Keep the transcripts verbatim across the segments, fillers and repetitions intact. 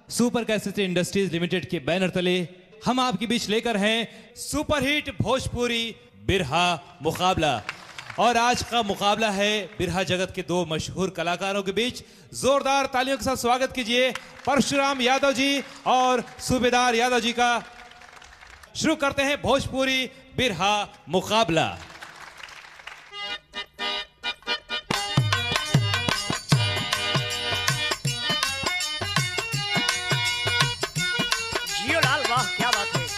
Super cassette industries limited के banner तले हम आपके बीच लेकर हैं सुपरहिट भोजपुरी बिरहा मुकाबला। और आज का मुकाबला है बिरहा जगत के दो मशहूर कलाकारों के बीच। जोरदार तालियों के साथ स्वागत कीजिए परशुराम यादव जी और सूबेदार यादव जी का। शुरू करते हैं भोजपुरी बिरहा मुकाबला। जियो लाल, वाह क्या बात है।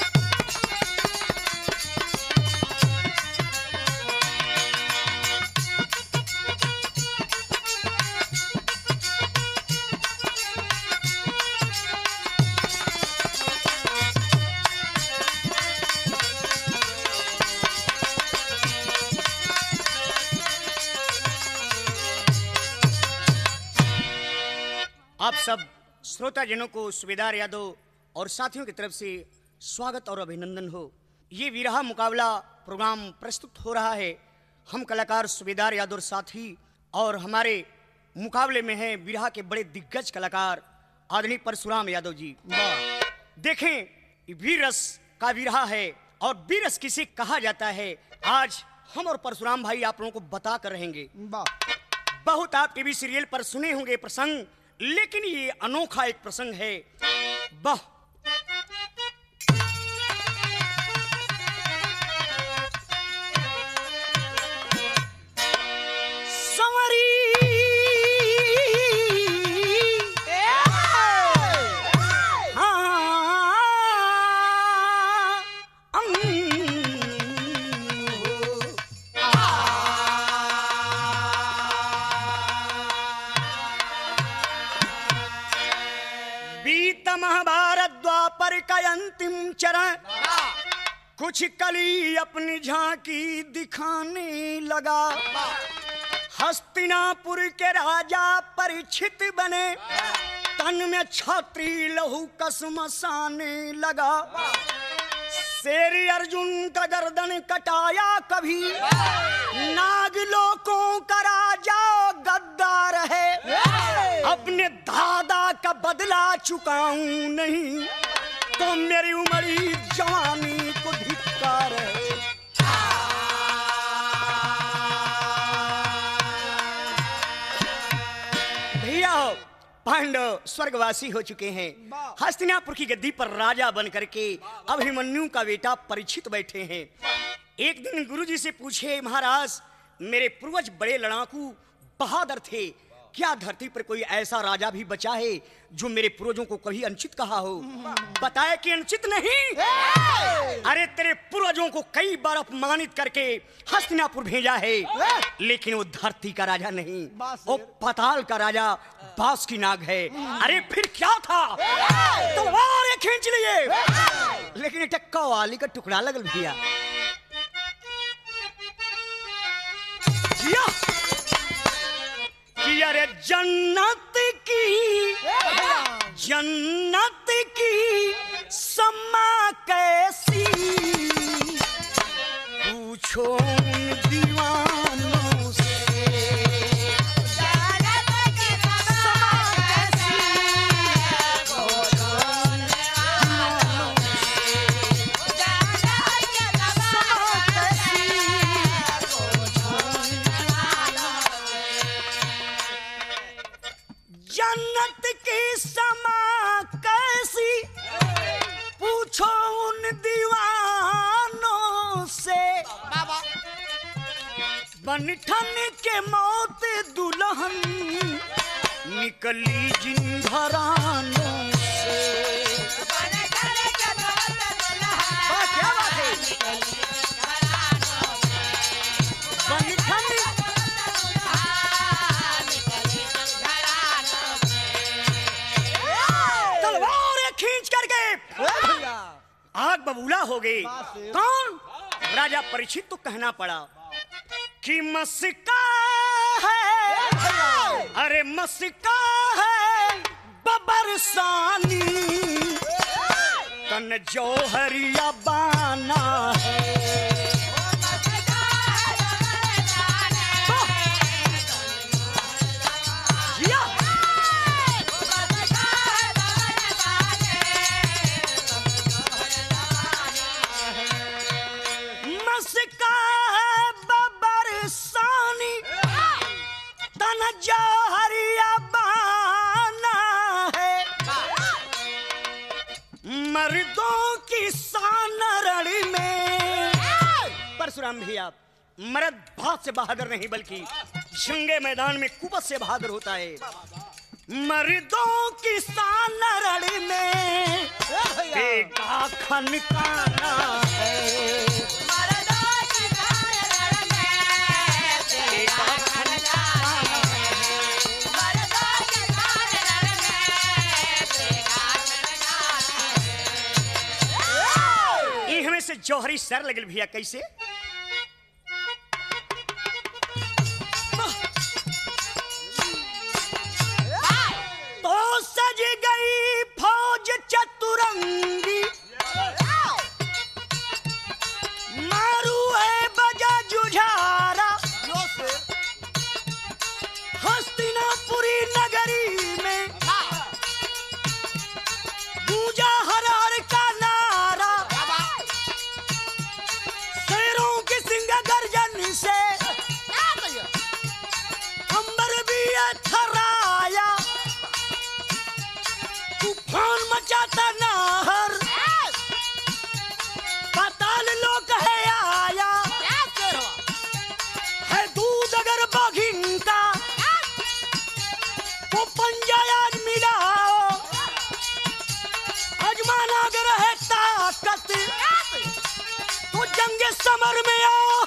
आप सब श्रोताजनों को सूबेदार यादव और साथियों की तरफ से स्वागत और अभिनंदन हो। ये विरहा मुकाबला प्रोग्राम प्रस्तुत हो रहा है। हम कलाकार सूबेदार यादव और साथी, और हमारे मुकाबले में हैं विरहा के बड़े दिग्गज कलाकार आदरणीय परशुराम यादव जी। देखें, वीर रस का विरहा है और वीर रस किसे कहा जाता है, आज हम और परशुराम भाई आप लोगों को बता कर रहेंगे। बहुत आप टीवी सीरियल पर सुने होंगे प्रसंग, लेकिन ये अनोखा एक प्रसंग है। वाह, संवरी महाभारत द्वापर का अंतिम चरण, कुछ कली अपनी झांकी दिखाने लगा। हस्तिनापुर के राजा परीक्षित बने, तन में छात्री लहू कसमसाने लगा। शेर अर्जुन का गर्दन कटाया कभी, नागलोकों का राजा गद्दार है। अपने दादा का बदला चुकाऊं नहीं तो मेरी उमड़ी जवानी को धिक्कार है। भैया, पांडव स्वर्गवासी हो चुके हैं। हस्तिनापुर की गद्दी पर राजा बन करके अभिमन्यु का बेटा परीक्षित बैठे हैं। एक दिन गुरुजी से पूछे, महाराज मेरे पूर्वज बड़े लड़ाकू बहादुर थे, क्या धरती पर कोई ऐसा राजा भी बचा है जो मेरे पूर्वजों को कभी अनुचित कहा हो? बताया कि अनुचित नहीं, अरे तेरे पूर्वजों को कई बार अपमानित करके हस्तिनापुर भेजा है, लेकिन वो धरती का राजा नहीं, वो पाताल का राजा बासुकीनाग है। अरे फिर क्या था? तलवार खींच लिए, लेकिन टक्का वाली का टुकड़ा लगल भैया। अरे जन्नत की जन्नत की समा कैसी, पूछो उन दीवानों से। जन्नत की समा कैसी, पूछो उन दीवानों से। जन्नत की समा कैसी, पूछो उन दीवानों से। जन्नत की समा कैसी, पूछो उन दीवानों से। बनठन के मौत दुल्हन निकली जिन घरानों से। क्या बात है? बनठन आग बबूला हो गई। कौन? राजा परीक्षित तो कहना पड़ा कि मस्का है, अरे मस्का है बबरसानी, तन जौहरिया बाना है। परशुराम भैया, मर्द भात से बहादुर नहीं बल्कि जंगे मैदान में कुबत से बहादुर होता है। मर्दों की शान रण में तेगा खनकाना है, मर्दों की शान रण में तेगा खनकाना है, मर्दों की शान रण में तेगा खनकाना है। इनमें से जौहरी सर लगल भैया कैसे? चतुरंगी मारू है बजा जुझारा, हस्तिनापुरी नगरी में गूंजा हर हर का नारा, शेरों की सिंह गर्जन से अंबर भी थराया, तूफान मचाता नाहर, पाताल लोक है आया, है दूध अगर बाघिन का वो पंजायान मिलाओ, अजमान अगर है ताकत तो जंगे समर में आओ।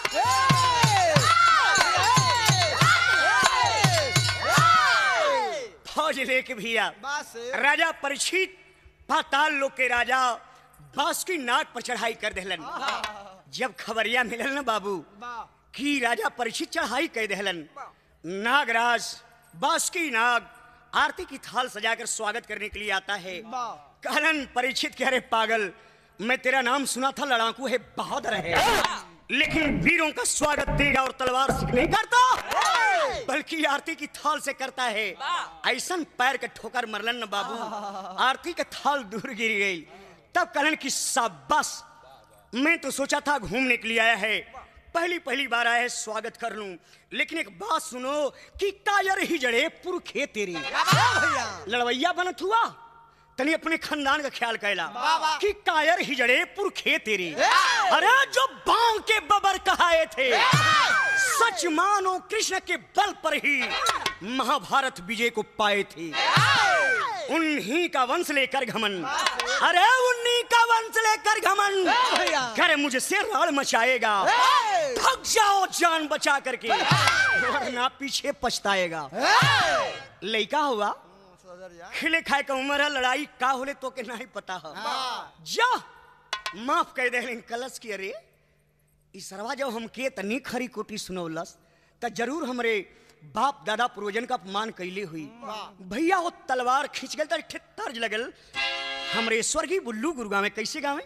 फौज लेके भैया राजा परीक्षित पाताल लोक के राजा बासुकी नाग पर चढ़ाई कर देहलन। जब खबरिया मिलल न बाबू कि राजा परीक्षित चढ़ाई कर देहलन, नागराज बासुकी नाग आरती की थाल सजाकर स्वागत करने के लिए आता है। कहलन परीक्षित कह रहे पागल, मैं तेरा नाम सुना था, लड़ाकू है, बहादुर है, लेकिन वीरों का स्वागत तेगा और तलवार से नहीं करता बल्कि आरती की थाल से करता है। ऐसा पैर के ठोकर मरलन न बाबू, आरती का थाल दूर गिर गई। तब कहलन कि शाबाश, मैं तो सोचा था घूमने के लिए आया है, पहली पहली बार आया है, स्वागत कर लूं, लेकिन एक बात सुनो कि कायर ही जड़े पुरखे तेरी लड़वैया बनत हुआ, तनी अपने खानदान का ख्याल कैला कि कायर ही जड़े पुरखे तेरी। अरे जो बांग के बबर कहाए थे, सच मानो कृष्ण के बल पर ही महाभारत विजय को पाए थे। उन्हीं का वंश लेकर घमन, अरे उन्हीं का वंश लेकर घमन करे मुझसे राड़ मचाएगा, भाग जाओ जान बचा करके वरना पीछे पछताएगा। लड़का हुआ, खिले खाए का उम्र है, लड़ाई का होले तो के नहीं पता है, जा माफ कर दे कलश की। अरे इसरवा जब हमके तनी खरी कोटी सुनौलस त जरूर हमरे बाप दादा पूर्वजन का अपमान कैले हुई। भैया वो तलवार खींच गल त तर्ज लगल हमरे स्वर्गीय बुल्लू गुरु गावे। कैसे गावे?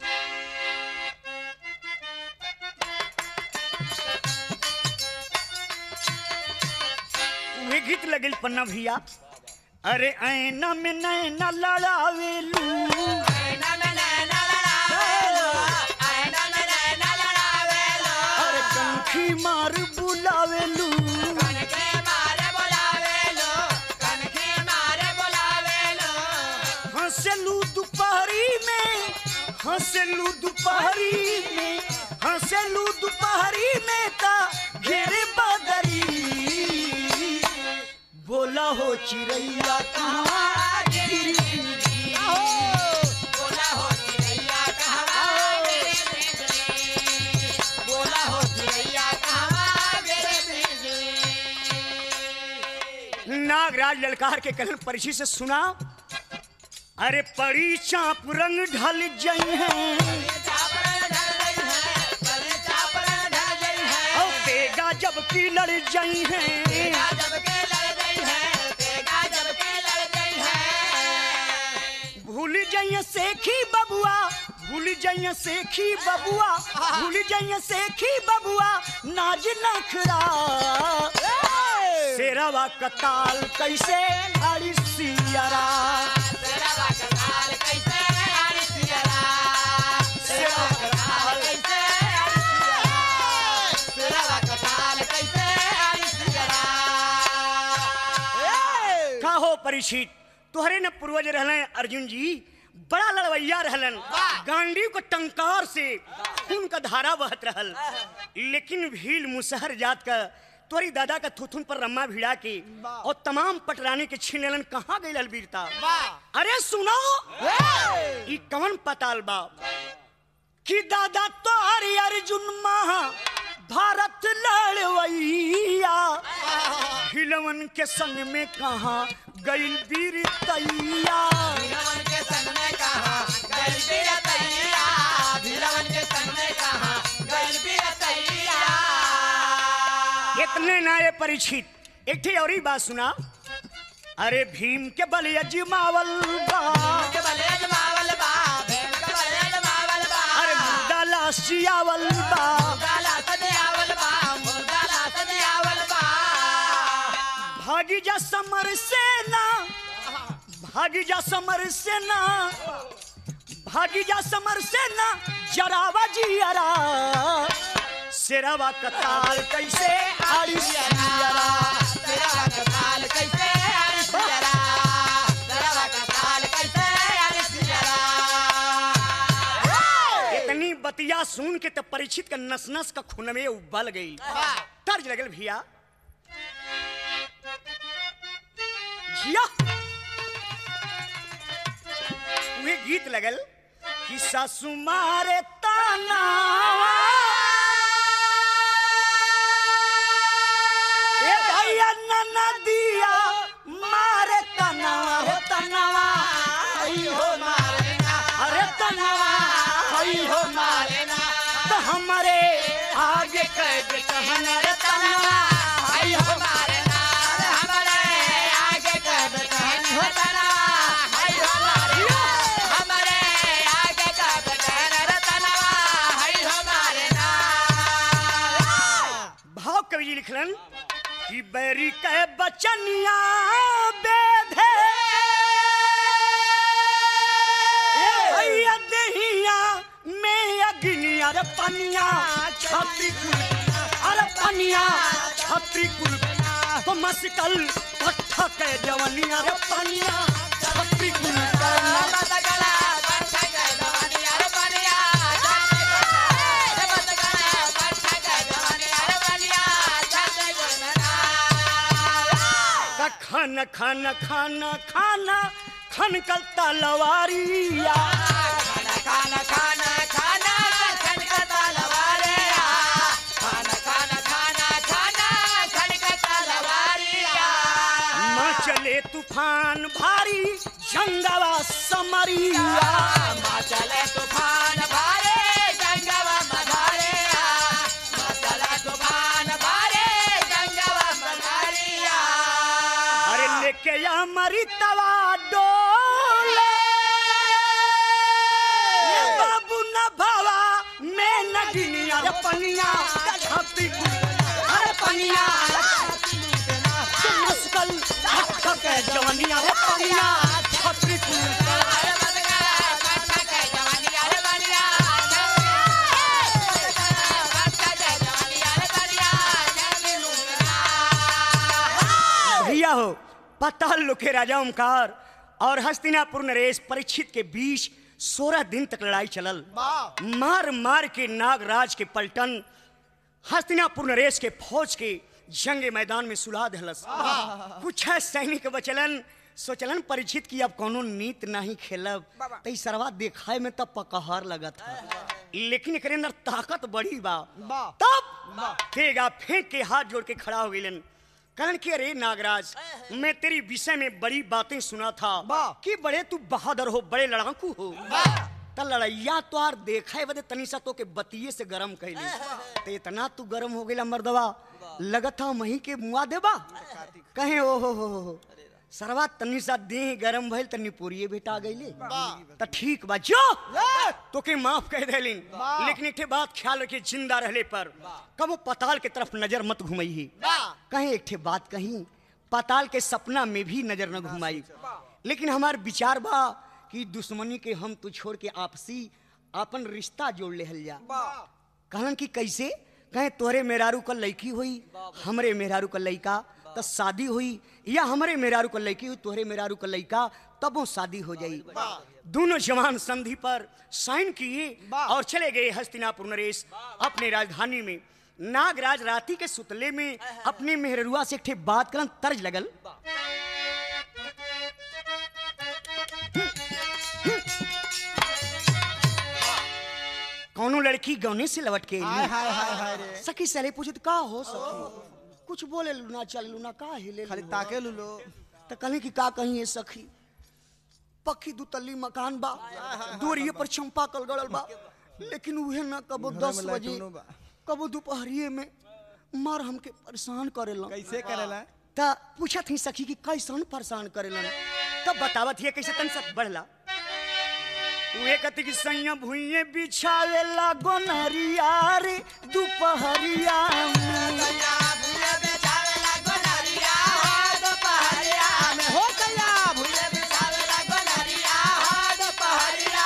वे गीत लगल पन्ना भैया, अरे ऐना में नैना लड़ावेलू, ऐना में नैना लड़ावेलू, ऐना में नैना लड़ावेलू, अरे कनखी मार बुलावेलू, कनखी मार बुलावेलू, कनखी मार बुलावेलू, हंसलू दोपहरी में, हंसलू दोपहरी में, हंसलू दोपहरी में ता घेरे बदरी, बोला हो चिड़ैया कहाँ गिरी, बोला हो चिड़ैया कहाँ गिरी, बोला हो चिड़ैया कहाँ गिरी। नागराज ललकार के कलन परिची से सुना, अरे परी चाप रंग ढल जई है, और तेगा जब की लड़ जई है, भूल जाइए सेखी बबुआ, भूल जाइए सेखी बबुआ, भूल जाइए सेखी बबुआ, नाज नखरा शेरवा कताल कैसे आड़ी सियारा, शेरवा कताल कैसे आड़ी सियारा, शेरवा कताल कैसे आड़ी सियारा, शेरवा कताल कैसे आड़ी सियारा। का हो परीक्षित, तुहरे न पूर्वज रहले अर्जुन जी, बड़ा लड़वैया रहलन, गांडी को टंकार से खून का धारा बहत रहल। लेकिन भील मुसहर जात का तोरी दादा का थुथुन पर रम्मा भिड़ा के और तमाम पटरानी के छीन लेलन। कहाँ गई वीरता? अरे सुनो ई कवन पताल बा कि दादा तो हरि अर्जुन महा भारत लड़वैया भिलवन के संग में कहाँ गई वीर तैया। भिलवन के संग में कहाँ गई वीर तैया, भिलवन के संग में कहाँ गई वीर तैया। इतने नाये परीक्षित एक थी और ही बात सुना। अरे भीम के बल अजमावल बा, के बल अजमावल बा, भीम के बल अजमावल बा। अरे मुर्दा लाश जियावल बा, मुर्दा लाश जियावल बा, मुर्दा लाश जियावल बा। भागी जा समर सेना, भागी जा समर सेना, भागी जा समर सेना जरावा जियरा शेरवा कताल कैसे आड़िसियरा, शेरवा कताल कैसे आड़िसियरा, शेरवा कताल कैसे आड़िसियरा। इतनी बतिया सुन के तो परीक्षित का नस नस का खून में उबल गई। तर्ज लगल भैया जिया वे गीत लगल कि सासु मारे ताना ए भैया ननदिया मारे तनवा हो तनवा आई हो मारे ना, अरे तनवा आई हो मारे ना तो हमारे आगे कैद कहन रे तनवा आई हो मारे ना, हमारे आगे कब कहन हो तना, आई हो मारे ना, हमारे आगे कब कहन रे तनवा, आई हो मारे ना। भाव कवि जी लिखलन कि बैरी कह बचनिया बेधे भैया दहिया में अग्निया रे पनिया छात्री कुल, अरे पनिया छात्री कुल तो मस्कल पट्ठा के जवनिया रे पनिया छात्री कुल मतगला पट्ठा के जवानिया रे बनिया, मतगला पट्ठा के जवानिया रे बनिया, छाते गुलना। खाना खाना खाना खाना खन कल तलवारिया खाना खाना खाना खाना खन का तलवारिया, खाना खाना खाना खाना खन का तलवारिया। माँ चले तूफान भारी जंगवा समरिया माँ चले तूफान भारे जंगवा मधारिया, माँ चले तूफान भारे जंगवा मधारिया। अरे लेके या मरी तवा डोले ये बाबू न भावा मैं नगिनिया रे पनिया छाती कुल, अरे पनिया मस्कल पट्ठा के जवनिया रे पनिया छाती कुल। अरे मतगला पट्ठा के जवानिया रे बनिया, पट्ठा के जवानिया रे बनिया, जल्दी लूटना। भैया हो पाताल लोक के राजा ओमकार और हस्तिनापुर नरेश परीक्षित के बीच सोलह दिन तक लड़ाई चलल। मार मार के नागराज के पलटन हस्तिनापुर नरेश के फौज के जंग मैदान में सुला दहलस। कुछ है सैनिक बचलन सोचलन परीक्षित की अब कोनो नीत नहीं खेलब तई सरवा देखाए में तब पकहर लगत था, लेकिन एकरे अंदर ताकत बड़ी बा। तब फेगा फेंक के हाथ जोड़ के खड़ा हो गइलन कहलन कि अरे नागराज मैं तेरी विषय में बड़ी बातें सुना था कि बड़े तू बहादुर हो, बड़े लड़ाकू हो। त लड़ैया तो आर देखा बदे तनी सा तो के बतिये से गरम कैली ते इतना तू गरम हो गइला मर्दवा लगत था मही के मुआ देबा कहे ओ हो हो हो सरवा तनी सा देह गरम भइल तनी पूरिये बेटा गइले त ठीक बा जो तो के माफ कह देलिन, लेकिन एक बात ख्याल रखिए जिंदा रहले पर कबो पताल के तरफ नजर मत घुमाई। कहीं एक बात कहीं पताल के सपना में भी नजर न घुमाई, लेकिन हमार विचार बा कि दुश्मनी के हम तू छोड़ के आपसी अपन रिश्ता जोड़ ले हल जा। कहलन कि कैसे? कहे तोरे मेहरारू का लड़की हुई हमरे मेहरारू का लड़का तो शादी हुई या हमारे मेहरारू का लड़की हुई तोहरे मेहरारू का लड़का तब वो शादी हो जाई। दोनों जवान संधि पर साइन किए और चले गए हस्तिनापुर नरेश अपने राजधानी में। नागराज राती के सुतले में अपने मेहरुआ से एक ठे बात करन तर्ज लगल। कौनो लड़की गौने से लौट के हाय हाय हाय हाय रे सखी सले पूछत का हो सखी कुछ बोले लूना चल लूना का हिले खाली ताके लुलो तो कहले कि का कहीं है सखी पक्की दू तल्ली मकान बा दूरिये पर चंपा कल गड़ल बा लेकिन उहे ना कबो दस बजे कबो दोपहरिये में मार हमके परेशान करेला। कैसे करेला ता पूछत ही सखी कि कैसन परेशान करेला तब बतावत ही कैसे तन सब बढ़ला। उहे कति की सैया भुइये बिछावेला गोनरिया रे दोपहरिया में भूले बिछावेला गोनरिया दोपहरिया में हो गया भूले बिछावेला गोनरिया दोपहरिया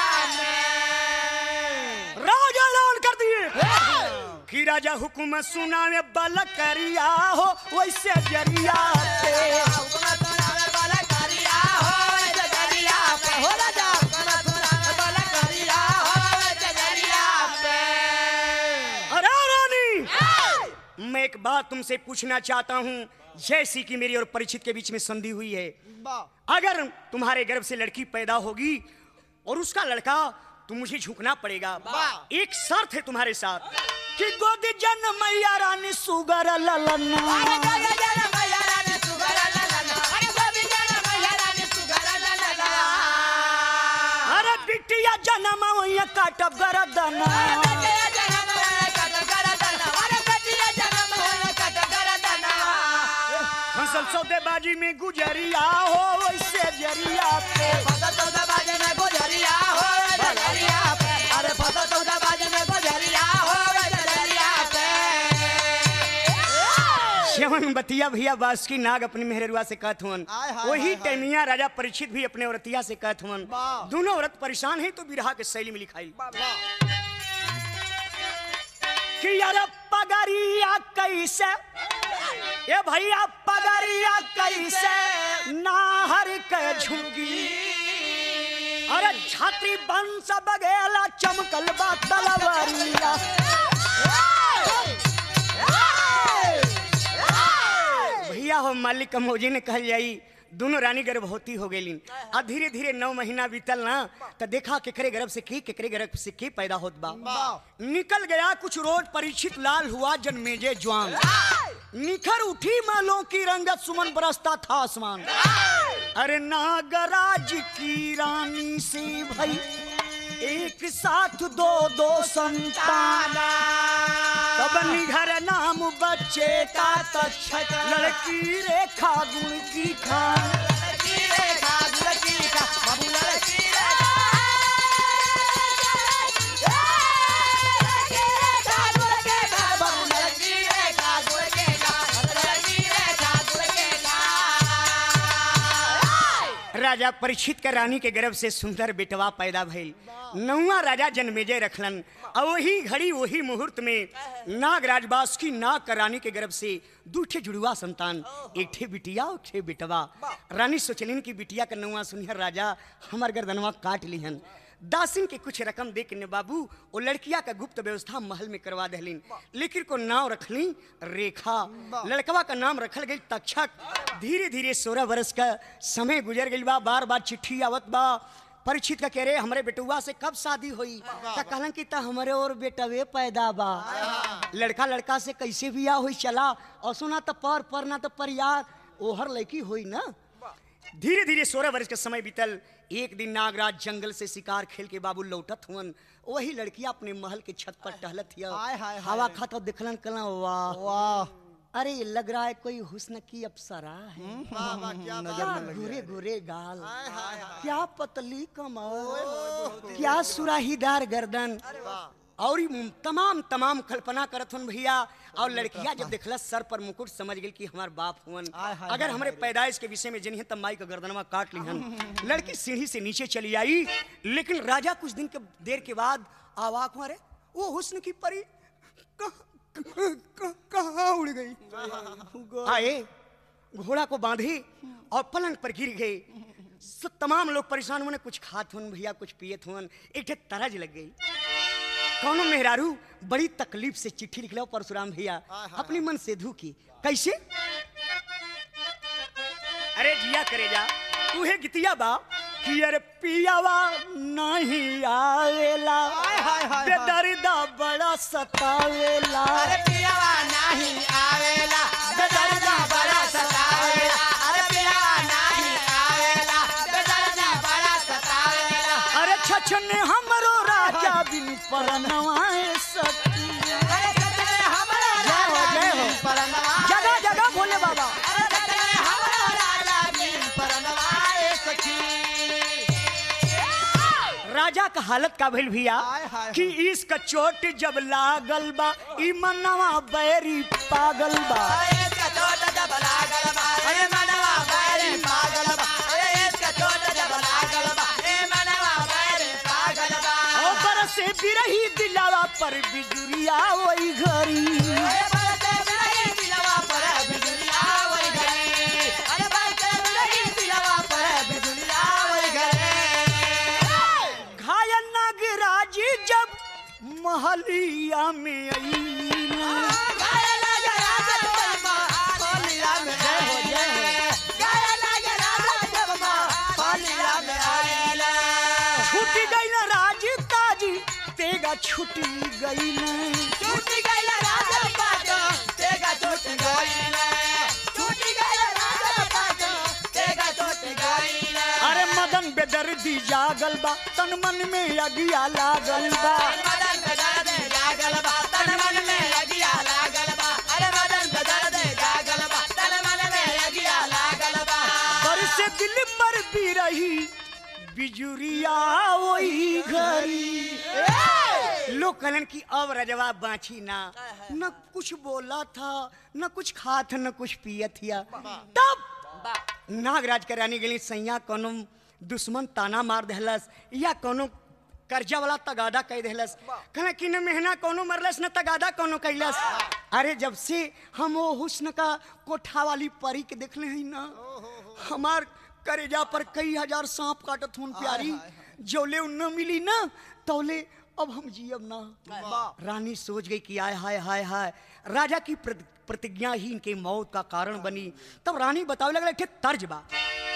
में। राजा ऐलान कर दिए कि राजा हुकुम सुनावे बलकरिया हो वैसे जरिया पे हुकुम सुनावे बलकरिया हो वैसे जरिया पे हो राजा हुकुम सुनावे बलकरिया हो वैसे जरिया पे। अरे रानी मैं एक बात तुमसे पूछना चाहता हूँ जैसी कि मेरी और परीक्षित के बीच में संधि हुई है अगर तुम्हारे गर्भ से लड़की पैदा होगी और उसका लड़का तो मुझे झुकना पड़ेगा। एक शर्त है तुम्हारे साथ कि गोदी जन मैया रानी सुगर ललना अरे गोदी जन मैया रानी सुगर ललना अरे गोदी जन मैया रानी सुगर ललना अरे बिटिया जन्म वही काटब गरदना अरे बेटिया जन्म है कट गरदना अरे बेटिया जन्म है कट गरदना। फसल सौदेबाजी में गुजरिया हो वैसे जरिया पे फसल सौदेबाजी में गुजरिया हो जरिया पे अरे फसल सौदेबाजी में गुजरिया हो जरिया पे। श्यवन बतिया भैया बासुकी नाग अपनी मेहरुआ से कहत हुन आय हाय वही हाय टैमिया राजा परीक्षित भी अपने औरतिया से कहत हुन दोनों औरत परेशान हैं तो बिरहा के शैली में लिखाई कि यार पगरिया कैसे ये भैया पगरिया कैसे नाहर के झुकी अरे छात्री बंस बगेला चमकल बा तलवारिया भैया हो मालिक कमोजी ने कहल जाई दोनों रानी गर्भवती हो गई आ धीरे धीरे नौ महीना बीतल ना तो देखा केकरे गर्भ से की केकरे गर्भ से की पैदा होत बा निकल गया कुछ रोज परीक्षित लाल हुआ जन्मेजे जवान निखर उठी मालों की रंगत सुमन बरसता था आसमान अरे नागराज की रानी से भाई एक साथ दो दो संतान तब निघर नाम बच्चे का तक्षक लड़की रेखा गुण की खान लड़की रेखा गुण की खान बाबू लड़की राजा परीक्षित के रानी के गर्भ से सुंदर बेटवा पैदा भइल नौवा राजा जन्मेजय रखलन और वही घड़ी वही मुहूर्त में नागराज बासुकी नाग का रानी के गर्भ से दूठे जुड़वा संतान एक ठे बिटिया और ठे बेटवा। रानी सोचलिन की बिटिया का नौवा सुनिहर राजा हमार गर्दनवा काट लिहन दासिन के कुछ रकम दे के बाबू वो लड़किया का गुप्त व्यवस्था महल में करवा दहलिन लेकिन को नाम रखली रेखा लड़कवा का नाम रखल गई तक्षक। धीरे धीरे सोलह वर्ष का समय गुजर गई बा बार बार चिट्ठी आवत बा परीक्षित का कह रहे हमारे बेटुआ से कब शादी हुई तो कहलन कि ता हमारे और बेटवे पैदा बा लड़का लड़का से कैसे बिया हुई चला और सुना तो पर पर ना तो पर यार ओहर लड़की हुई ना। धीरे धीरे सोलह वर्ष का समय बीतल एक दिन नागराज जंगल से शिकार खेल के बाबू लौटत हुन वही लड़कियां अपने महल के छत पर टहलत हिया हवा खाता दिखलन कला वाह वाह अरे लग रहा है कोई हुस्न की अप्सरा है क्या घूरे घूरे गाल क्या पतली कमर क्या सुराहीदार गर्दन और तमाम तमाम कल्पना करत हन भैया और लड़कियां जब देखला सर पर मुकुट समझ गई कि हमार बाप हुन अगर हमारे पैदाइश के विषय में जनी है तब माई का गर्दनवा काट लिहन। लड़की सीढ़ी से नीचे चली आई लेकिन राजा कुछ दिन के देर के बाद आवाक मारे वो हुस्न की परी कहाँ उड़ गई आए घोड़ा को बांधे और पलंग पर गिर गए। सब तमाम लोग परेशान हुए, कुछ खात हुन भैया, कुछ पियत हुन। एक ठे तरज लग गई। कौनो मेहरारू बड़ी तकलीफ से चिट्ठी लिखला परशुराम भैया अपनी मन से धू की। कैसे? अरे जिया करे जा उहे गितिया बा कि अरे पियावा नहीं आवेला, बेदर्दा बड़ा सतावेला। अरे पियावा नहीं आवेला, बेदर्दा बड़ा सतावेला। अरे पियावा नहीं आवेला, बेदर्दा बड़ा सतावेला। अरे छछने हमरो राजा बिन परनवाए सखी। अरे छछने हमरो राजा बिन परनवाए। जगह जगह भोले बाबा। अरे छछने हमरो राजा बिन परनवाए सखी। राजा का हालत का भइल भैया कि इसका चोट जब लागल बा ई मनवा बैरी पागल बा। इसका चोट जब लागल बा ए मनवा बैरी पागल बा। अरे इसका चोट जब लागल बा ए मनवा बैरी पागल बा। ओ बरसे बिरही दिलावा पर बिजुरिया वही घरी। अरे बरसे बिरही दिलावा पर बिजुरिया वही घरी। अरे बरसे बिरही दिलावा पर बिजुरिया वही घरी। घायल नागराज जब महलिया में आईला। घायल नागराज जब महलिया में आईला। घायल नागराज जब महलिया में आईला। छूट गई ना राज ताजी तेगा छुटी गई ना। छूटी गई राजा पाटो तेगा छूट गई। छूटी गई राजा पाटो तेगा छूट गई। अरे मदन बेदर्दी जागल बा तन मन में अगिया लागल बा। मदन बेदर्दी जागल बा तन मन में अगिया लागल बा। अरे मदन बेदर्दी जागल बा तन मन में अगिया लागल बा। बरसे दिल पर भी रही बिजुरिया वही घरी। लोग कहलन कि अब रजवा बाँची ना, न कुछ बोला था न कुछ खात न कुछ पियत हिया। तब नागराज के रानी गेली सैया कोनो दुश्मन ताना मार देहलस या कोनो कर्जा वाला तगादा कह देहलस। कहना कि न मेहना कोनो मरलस न तगादा कोनो कैलस। अरे जब से हम वो हुस्न का कोठा वाली परी के देखले हैं ना, हमार करेजा पर कई हजार सांप काटत हुन प्यारी। जोले न मिली ना तौले अब हम जियब ना। रानी सोच गई कि आय हाय हाय हाय राजा की प्रतिज्ञा ही इनके मौत का कारण बनी। तब रानी बतावे लगल थे तर्ज बा।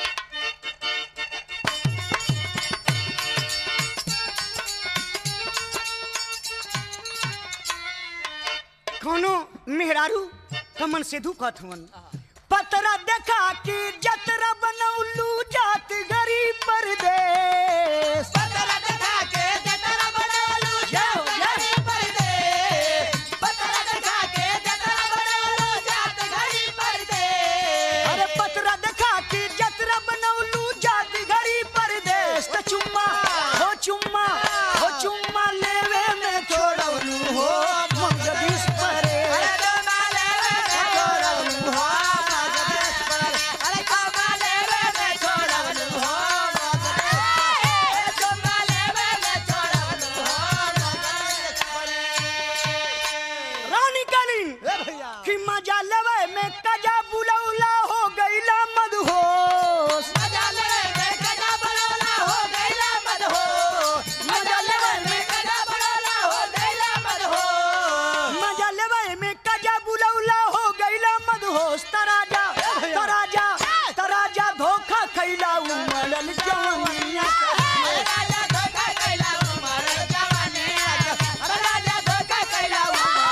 कोनो मेहरारू कमन से धुकत हुन। पतरा देखा कि जतरा बनौलू जात गरी परदेश। पतरा देखा के जतरा बनौलू जात गरी परदेश। पतरा देखा के जतरा बनौलू जात गरी परदेश। अरे पतरा देखा कि जतरा बनौलू जात गरी परदेश। त चुम्मा हो चुम्मा हो चुम्मा लेवे में छोड़वलू हो मगदीश परे। अरे चुम्मा लेवे में छोड़वलू हो मगदीश परे। अरे चुम्मा लेवे में छोड़वलू हो मगदीश परे। अरे चुम्मा लेवे में छोड़वलू हो मगदीश परे। रानी कालीन कि मजा लेवे में कजा बुलौला हो गईला मदहोश। मजा लेवे में कजा बुलौला हो गईला मदहोश। मजा लेवे में कजा बुलौला हो गईला मदहोश। मजा लेवे में कजा बुलौला हो गईला मदहोश। तराजा तराजा तराजा धोखा खैला उमड़ल जवानिया। राजा धोखा कैला उमरल जवानिया। राजा धोखा कैला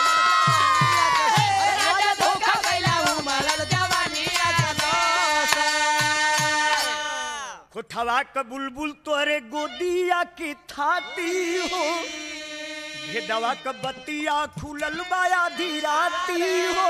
राजा धोखा कैला उमरल जवानिया। कोठवा का बुलबुल तोरे गोदिया की थाती हो। भेदवा का बतिया खुलल बाया धीराती हो।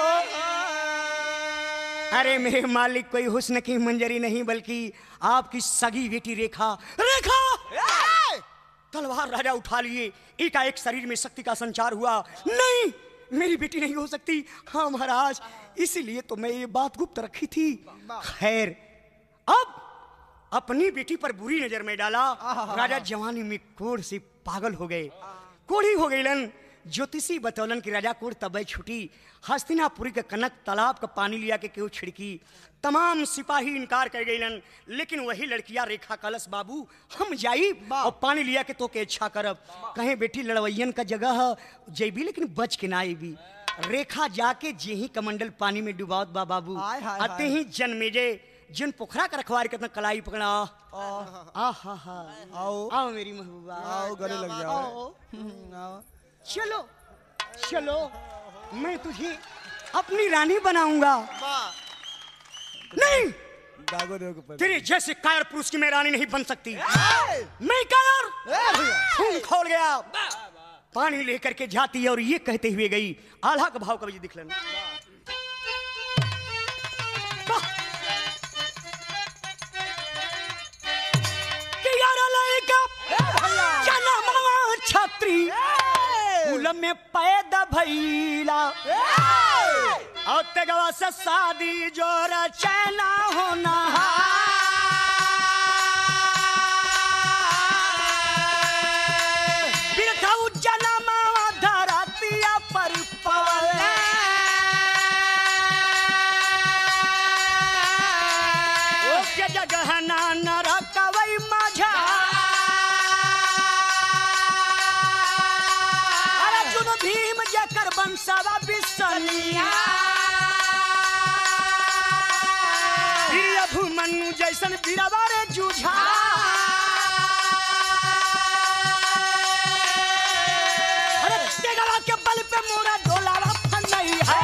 अरे मेरे मालिक कोई हुस्न की मंजरी नहीं बल्कि आपकी सगी बेटी रेखा। रेखा तलवार राजा उठा लिए। एकाएक शरीर में शक्ति का संचार हुआ। नहीं मेरी बेटी नहीं हो सकती। हाँ महाराज इसीलिए तो मैं ये बात गुप्त रखी थी। खैर अब अपनी बेटी पर बुरी नजर में डाला। राजा जवानी में कोढ़ से पागल हो गए, कोढ़ी हो गई लन। ज्योतिषी बतौलन की राजा कोर तबे छुटी हस्तिनापुरी के कनक तालाब का पानी लिया के केहू छिड़की तमाम सिपाही इनकार कर गईलन लेकिन वही लड़कियां रेखा कलश बाबू हम जाई और पानी लिया के तो के इच्छा करब कहे बेटी लड़वैयन का जगह है जैबी लेकिन बच के ना आईबी रेखा जाके जे ही कमंडल पानी में डुबावत बा बाबू आते ही जन्मे जे जिन पोखरा का रखवार कितना कलाई पकड़ा आ हा हा आओ आओ मेरी महबूबा आओ गले लग जाओ चलो चलो मैं तुझे अपनी रानी बनाऊंगा नहीं तेरे जैसे कायर पुरुष की मैं रानी नहीं बन सकती मैं कायर खून खोल गया पानी लेकर के जाती है और ये कहते हुए गई आल्हा का भाव कभी दिख लेना छत्री कुल में पैदा भैला और तेगवा से शादी जोर चैना होना बिरथऊ जनमा धरतिया पर पवले ओके जगह ना नरकवई माझा भीम जकर बंसवा बिसनिया अभुमनु जैसन बीरवा रे जूझा अरे तेगवा के बल पे मोरा डोलावा फनई है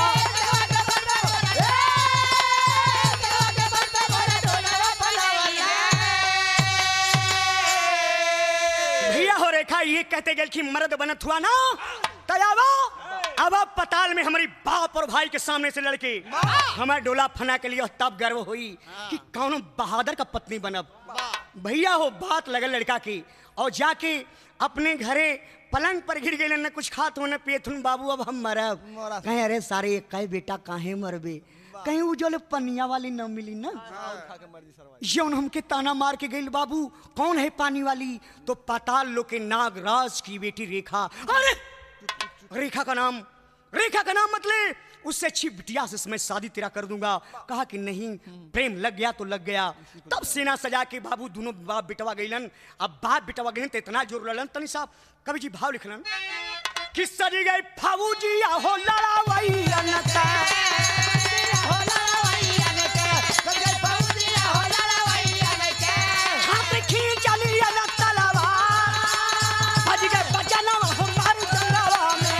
भैया हो रेखा ये कहते गए कि मर्द बनत हुआ ना अब अब पताल में हमारी बाप और भाई के सामने से लड़के हमारे डोला फना के लिए तब गर्व हुई कि कौन बहादुर का पत्नी बनब भैया हो बात लगल लड़का की और जाके अपने घरे पलंग पर गिर गए न कुछ खात हो न पियत हूं बाबू अब हम मरब कहीं अरे सारे कई बेटा काहे मरबे कहीं वो जो पनिया वाली न मिली ना जौन हमके ताना मार के गई बाबू कौन है पानी वाली तो पाताल लोग के नागराज की बेटी रेखा अरे रेखा का नाम रेखा का नाम मतलब उससे अच्छी बिटिया से मैं शादी तेरा कर दूंगा कहा कि नहीं प्रेम लग गया तो लग गया तब सेना सजा के बाबू दोनों बाप बिटवा गईलन अब बाप बिटवा गईलन तो इतना जोर लड़न तनी साहब कवि जी भाव लिखलन कि सजी गई फाबू जी हो लड़ावई अनता हो लड़ावई अनता सजी फाबू जी हो लड़ावई अनता हाथ खींच चली अनता लवा भज गए बचना हो मार जंगवा में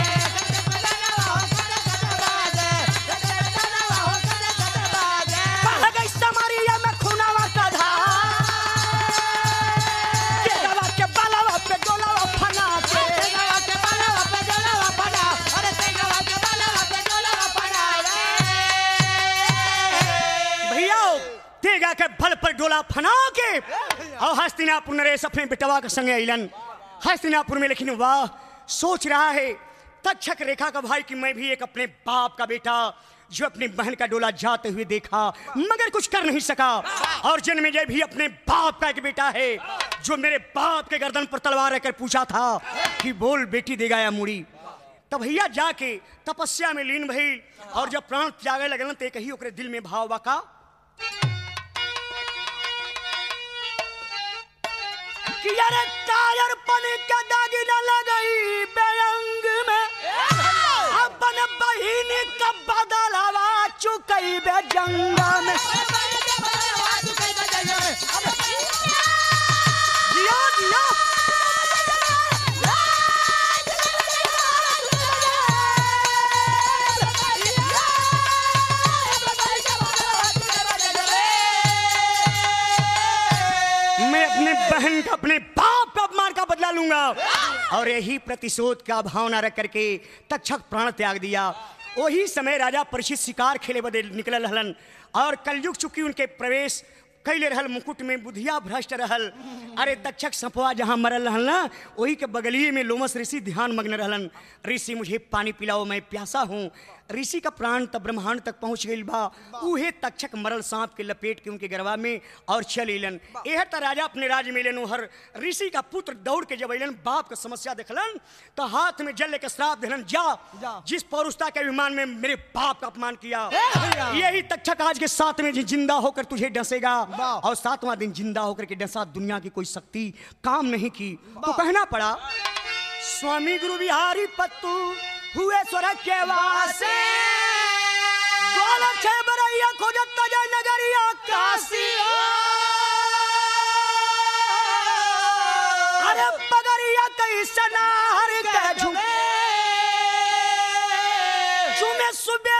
पढ़ गई समारिया में खुनावा का धार तेगवा के बालावा पे डोलावा फना के तेगवा के बालावा पे डोलावा फना अरे तेगवा के बालावा पे डोलावा फना भैया तेगा के बल पर डोला फना के और हस्तिनापुर नरेश अपने बेटवा के संगे अइलन हस्तिनापुर में लेकिन वाह सोच रहा है तक्षक रेखा का भाई कि मैं भी एक अपने बाप का बेटा जो अपनी बहन का डोला जाते हुए देखा मगर कुछ कर नहीं सका और जन्मेजय भी अपने बाप का एक बेटा है जो मेरे बाप के गर्दन पर तलवार रखकर पूछा था कि बोल बेटी देगा या मुड़ी तब भैया जाके तपस्या में लीन भई और जब प्राण त्यागे लगन ते कही ओकरे दिल में भाव बका कि यार टायर पन का दागी न लगई बेअंग में अपन बहिन का बदलावा चुकई बे जंग में जियो जियो मैं अपने बहन का अपने बाप का अपमान का बदला लूंगा और यही प्रतिशोध का भावना रख करके तक्षक प्राण त्याग दिया वही समय राजा परीक्षित शिकार खेले बदे निकल रहलन और कलयुग चुकी उनके प्रवेश कैले रहल मुकुट में बुधिया भ्रष्ट रहल अरे तक्षक सपवा जहां मरल रहल ना वही के बगलिए में लोमस ऋषि ध्यान मग्न रहलन ऋषि मुझे पानी पिलाओ मैं प्यासा हूँ ऋषि का प्राण तब ब्रह्मांड तक पहुंच गई बा। उहे तक्षक मरल सांप के लपेट के उनके गरबा में और चल अलन। यह त राजा अपने राज्य में लेन हर ऋषि का पुत्र दौड़ के जब अलन बाप का समस्या देखलन तो हाथ में जल लेकर श्राप दिलन, जा, जा। जिस पौरुषता के अभिमान में मेरे बाप का अपमान किया भैया। यही तक्षक आज के सातवें दिन जिंदा होकर तुझे डसेगा। वाह। और सातवां दिन जिंदा होकर के डसा, दुनिया की कोई शक्ति काम नहीं की। तो कहना पड़ा स्वामी गुरु बिहारी पत्तू हुए स्वर्ग के वासे, गोलक छे बरैया खोजत जय नगरिया काशी। अरे पगरिया कई सनाहर के झुमे झुमे सुबे